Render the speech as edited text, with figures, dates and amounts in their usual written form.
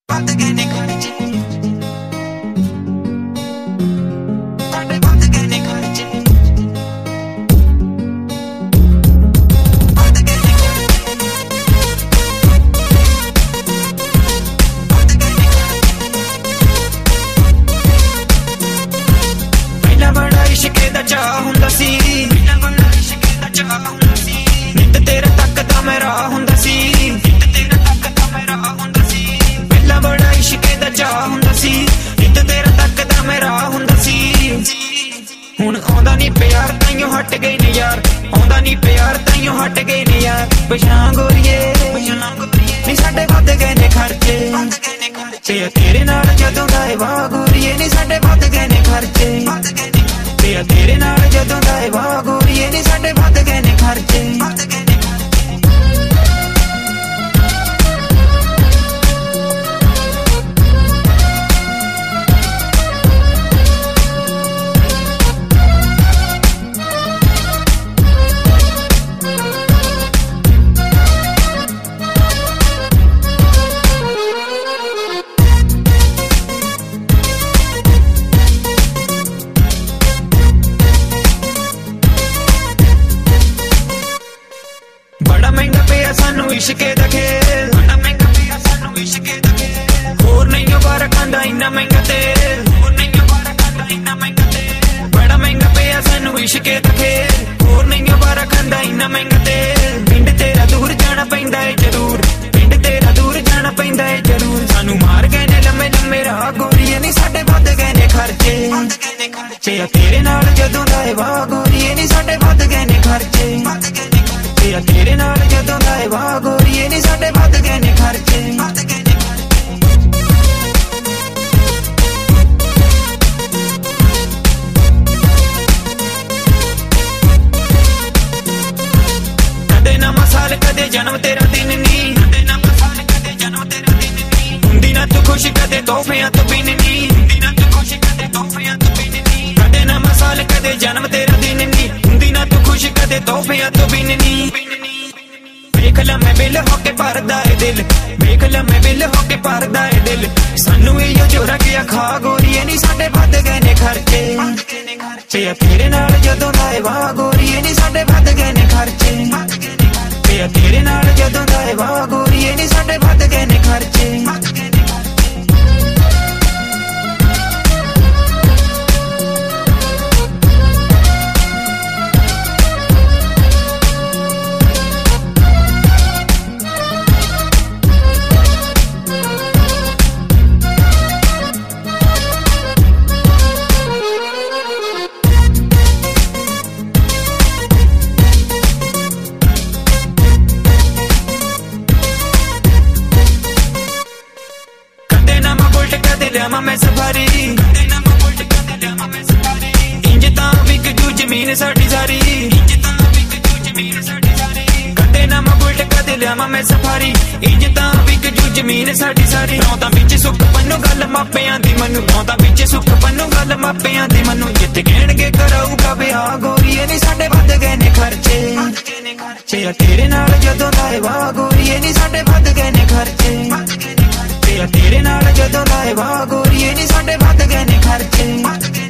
ਵੱਧ ਗਏ ਨੇ ਖਰਚੇ, ਸਾਡੇ ਵੱਧ ਗਏ ਨੇ ਖਰਚੇ, ਵੱਧ ਗਏ ਨੇ ਖਰਚੇ, ਵੱਧ ਗਏ ਨੇ ਖਰਚੇ। ਪਹਿਲਾਂ ਬੜਾ ਇਸ਼ਕੇ ਦਾ ਚਾਹ ਹੁੰਦਾ ਸੀ, ਪਹਿਲਾਂ ਬੜਾ ਇਸ਼ਕੇ ਦਾ ਚਾਹ ਹੁੰਦਾ ਸੀ, ਨਿੱਤ ਤੇਰੇ ਤੱਕ ਦਾ ਮੇਰਾ ਹੁੰਦਾ ਸੀ, ਨਿੱਤ ਤੇਰੇ ਤੱਕ ਦਾ ਮੇਰਾ ਹੁੰਦਾ ਸੀ। ਪਹਿਲਾਂ ਬੜਾ ਇਸ਼ਕੇ ਦਾ ਚਾਹ ਹੁੰਦਾ ਸੀ, ਨਿੱਤ ਤੇਰੇ ਤੱਕ ਦਾ ਮੇਰਾ ਹੁੰਦਾ ਸੀ। ਹੁਣ ਆਉਂਦਾ ਨੀ ਪਿਆਰ ਤਾਈਓ ਹਟ ਗਏ ਨੇ ਯਾਰ, ਆਉਂਦਾ ਨੀ ਪਿਆਰ ਤਾਈਓ ਹਟ ਗਏ ਨੇ ਯਾਰ। ਪਛਾਣ ਗੋਰੀਏ ਨੀ ਸਾਡੇ ਵੱਧ ਗਏ ਨੇ ਖਰਚੇ, ਤੇ ਤੇਰੇ ਨਾਲ ਜਦੋਂ ਦਾ ਏ ਵਾਹ ਗੋਰੀਏ ਨੀ ਸਾਡੇ ਵੱਧ ਗਏ ਨੇ ਖਰਚੇ, ਤੇ ਤੇਰੇ ਨਾਲ ਜਦੋਂ ਦਾ ਏ ਵਾਹ ਗੋਰੀਏ ਨੀ ਸਾਡੇ ਵੱਧ ਗਏ ਨੇ ਖਰਚੇ। बड़ा महंगा पिया सानू इश्के दा खेल, बड़ा महंगा पिया सानू इश्के दा खेल। होर नहीं बार खांदा इन्ना महंगा तेल, होर नहीं बार खांदा इन्ना महंगा तेल। बड़ा महंगा पिया सानू इश्के दा खेल, होर नहीं बार खांदा इन्ना महंगा तेल। पिंड तेरा दूर जाना पैंदा है जरूर, पिंड तेरा दूर जाना पैंदा है जरूर। सानू मार गए ने लम्मे लम्मे राह गोरीए नी साडे वध गए ने खर्चे, ते तेरे नाल जदों दा ए वाह गोरीए नी साडे वध गए ने खर्चे, तेरे नाल जदों दा ए वाह गोरीए नी साडे वध गए ने खर्चे। कदे नवां साल कदे जन्म तेरा दिन नी, कदे नवां साल कदे जन्म तेरा दिन नी। हुंदी ना तू खुश कदे तोहफियां तो बिन नी, हुंदी ना तू खुश कदे तोहफियां तो बिन नी। कदे नवां साल कदे जन्म तेरा दिन नी, हुंदी ना तू खुश कदे तोहफियां तो बिन नी। वेख लम्मे बिल होके भरदा ए दिल, वेख लम्मे बिल होके भरदा ए दिल। सानू इयो जोरा गया खा गोरीए नी साडे वध गए ने खर्चे, ते तेरे नाल जदों दा ए वाह गोरीए नी साडे वध गए ने खर्चे, ते तेरे नाल जदों दा ए वाह गोरीए नी साडे वध गए ने खर्चे। लियावां मैं सफारी, इंज तां विक जू जमीन साडी सारी, इंज तां विक जू जमीन साडी सारी। कदे नवां बुलट कदे लियावां मैं सफारी, इंज तां विक जू जमीन साडी सारी। रौंदा विच सुख पन्नू गल मापियां दी मनु, रौंदा विच सुख पन्नू गल मापियां दी मनु। जित गहणगे कराऊगा विआह गोरीए नी साडे वध गए ने खर्चे, ते तेरे नाल जदों दा ए वाह गोरीए नी साडे वध गए ने खर्चे, तेरे नाल जदों दा ए वाह गोरीए नी साडे वध गए ने खर्चे।